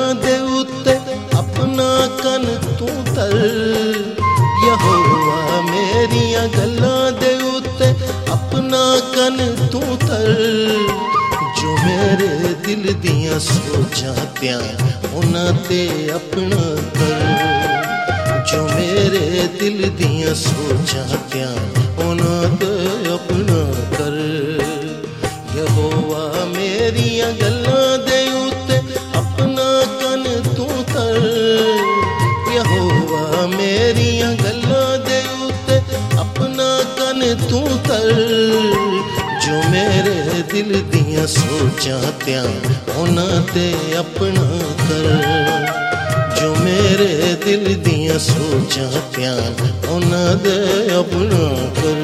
दे उत्ते अपना कन तू तर। यहोवा मेरिया गल्लां दे उत्ते अपना कन तू तर। जो मेरे दिल दियां सोचां त्यां उन्हां ते अपना कर। जो मेरे दिल दियां सोचां त्यां उन्हां ते अपना कर। यहोवा मेरिया गल्लां दे उत्ते अपना कन तू तर। यहोवा मेरिया गल्लां दे उत्ते अपना कन तू तर। जो मेरे दिल दियां सोचां त्यां उन्हां ते अपना कर। जो मेरे दिल दियां सोचां त्यां उन्हां ते अपना कर।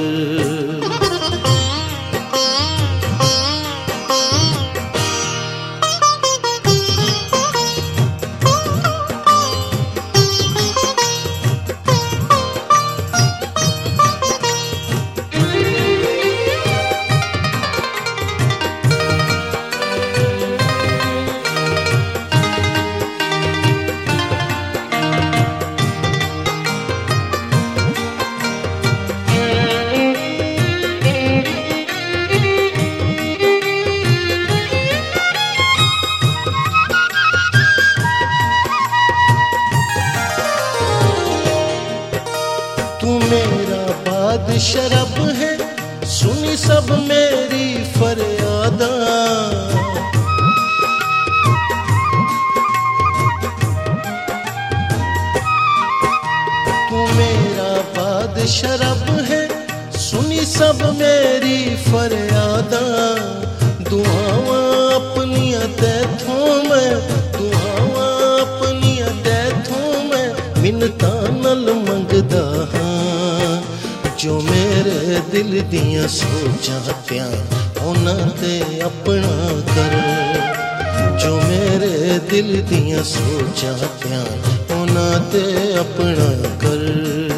मेरा बादशरब है सुनी सब मेरी फरियादा। तू मेरा बादशरब है सुनी सब मेरी फरियादा। दुआवां अपनियां तैथों मैं दुआवां अपनियां तैथों मैं मिन्नतां नाल मंगदा हां। जो मेरे दिल दियां सोचां त्यां उन्हां ते अपना कर। जो मेरे दिल दियां सोचां त्यां उन्हां ते अपना कर।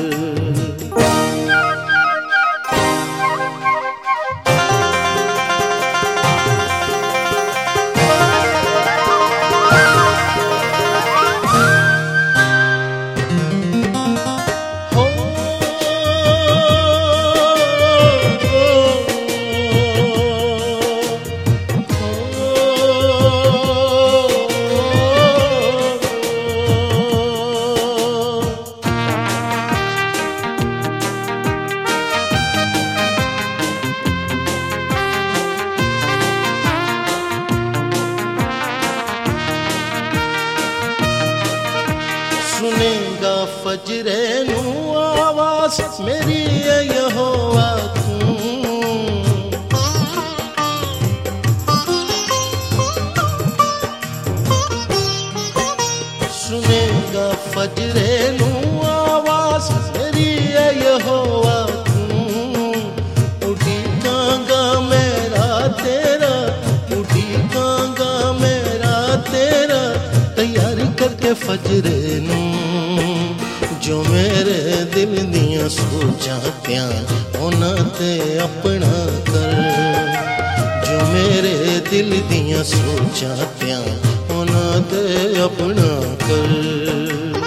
सुनेगा फजरे नू आवाज़ मेरी है यहोवा तू। सुनेगा फजरे नू आवाज़ मेरी है यहोवा तू। उड़ीकांगा मेरा तेरा उड़ीकांगा मेरा तेरा तैयारी करके फजरे नू। जो मेरे दिल दियां सोचां त्यां उन्हां ते अपना कर। जो मेरे दिल दियां सोचां त्यां उन्हां ते अपना कर।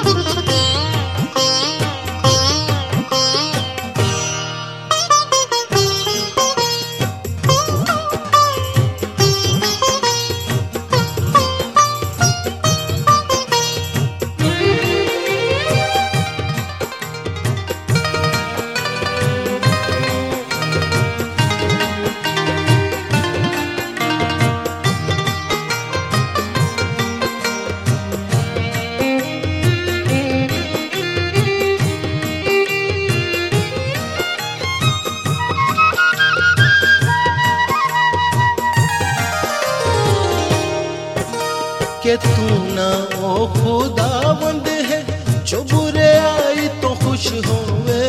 के तू ना ओ खुदावंद है जो बुरे आई तो खुश होवे।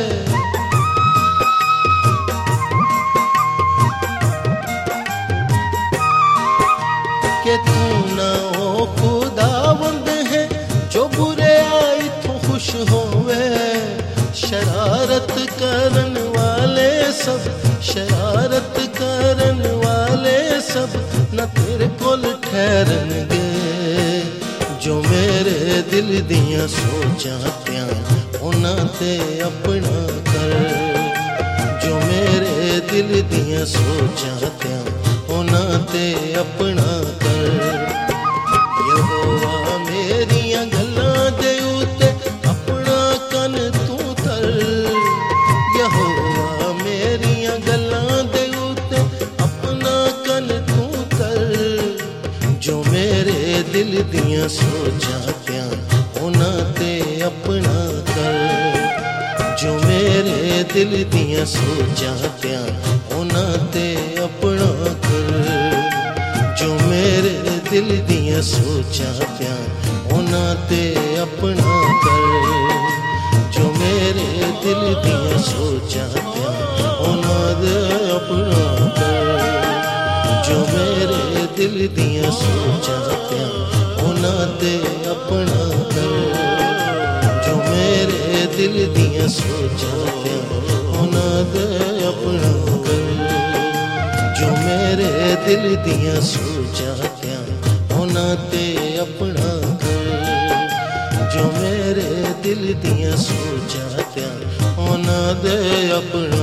के तू ना ओ खुदावंद है जो बुरे आई तो खुश होवे। शरारत करन वाले सब शरारत करन वाले सब न तेरे कोल ठहरनगे। जो मेरे दिल दियां सोचां त्यां उन्हां ते अपना कर। जो मेरे दिल दियां सोचां त्यां उन्हां ते अपना कर। यहोवा मेरियां गल्लां दे उत्ते अपना कन तू धर। यहोवा मेरियां गल्लां दे उत्ते अपना कन तू धर। जो मेरे दिल दियां सोचां त्यां उन्हां ते अपना कर। जो मेरे दिल दियां सोचां त्यां उन्हां ते अपना कर। जो मेरे दिल दियां सोचां त्यां उन्हां ते अपना कर। जो मेरे दिल दियां सोचां त्यां उन्हां ते अपना कर। जो मेरे दिल दियां सोचां त्यां उन्हां ते अपना कर। जो मेरे दिल दियां सोचां त्यां उन्हां ते अपना कर। जो मेरे दिल दियां सोचां त्यां उन्हां ते अपना कर। जो मेरे दिल दियां सोचां त्यां उन्हां ते अपना